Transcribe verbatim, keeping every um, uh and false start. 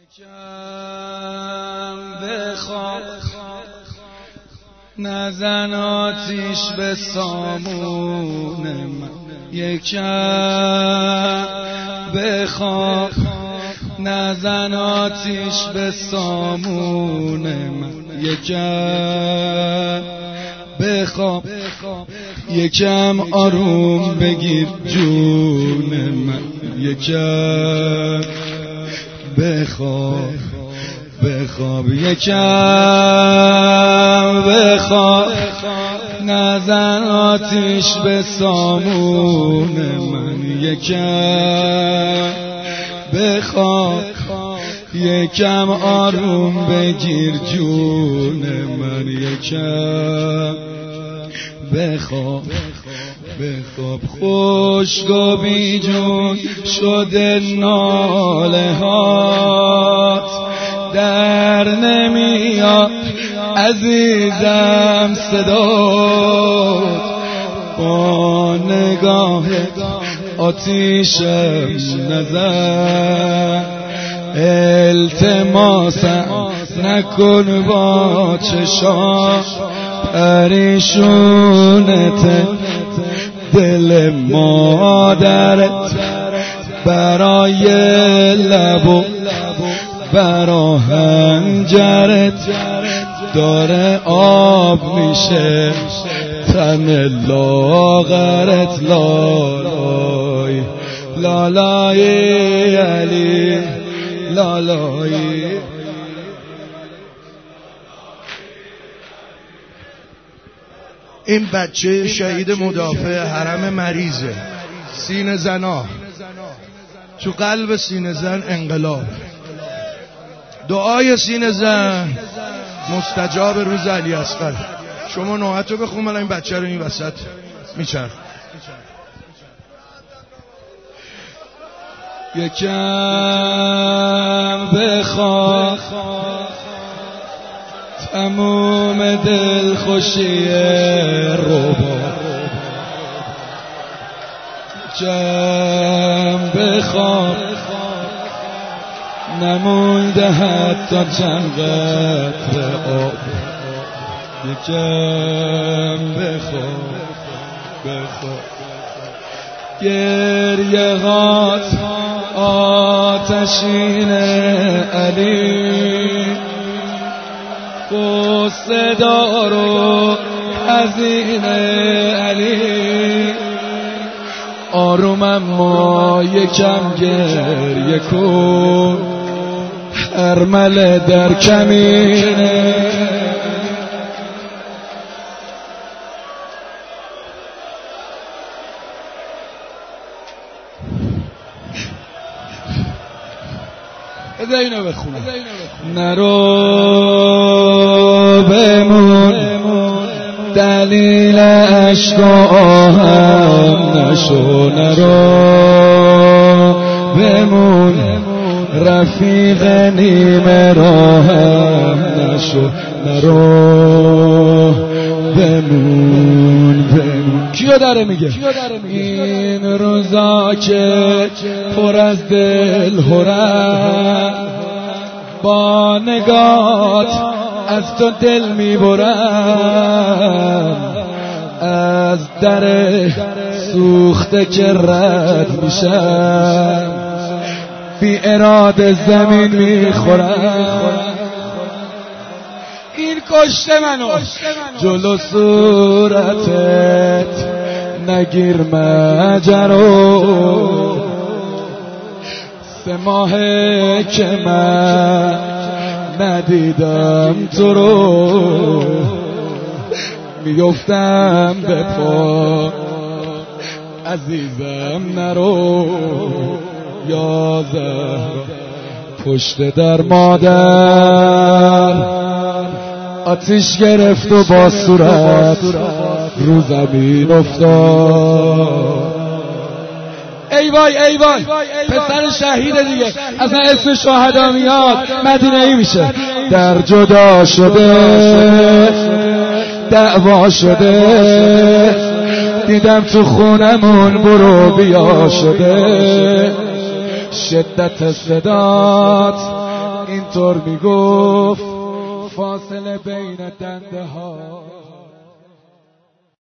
یکم بخواب نزن آتیش به سامون من، یکم بخواب نزن آتیش به سامون من، یکم بخواب یکم آروم بگیر جون من، یکم بخواب بخواب یکم بخواب نزن آتیش به سامون من، یکم بخواب یکم آروم بگیر جون من، یکم بخواب بخواب خشک و بی جون شده ناله هات، در نمیاد عزیزم صدات، با نگاهت آتیشم نزن، التماسم نکن با چشام پریشونت، دل مادرت برای لب و برا هنجرت داره آب میشه تن لاغرت، لالای لالای علی لالای. این بچه شهید مدافع حرم مریضه، سینه زنا، تو قلب سینه زن انقلاب، دعای سینه زن مستجاب روز علی اصغر. شما نوعتو بخون، من این بچه رو این وسط میچرخ. یکم بخواب تموم دل خوشی روبا، یکم بخواب نمونده حتی چند قطره آب، یکم بخواب بخواب گریه هات آتشین علی، قصه دار و حزین علی، آروم اما یکم گریه کن، ارمله در کمینه. بذار اینو بخونم. نرو بمون دلیل عشق و آهم نشو، نرو بمون رفیق نیمه راهم نشو، نرو بمون بمون. کیو داره میگه؟ این روزا که پر از دل هرم، با نگات از تو دل میبرم، از در سوخته که رد میشم، بی اراده زمین میخورم. این کشته منو جلو صورتت نگیر مجرو، سه ماهه که من ندیدم تو رو، میفتم به پا عزیزم نرو، یا زهرا پشت در مادر آتیش گرفت و با صورت رو زمین افتاد. ای وای ای وای پسر شهیده دیگه، اصلا اسم شهدا میاد مدینه ای میشه. در جدا شده دعوا شده، دیدم تو خونمون برو بیا شده، شدت صدات دکتر میگفت فاصله بین دنده ها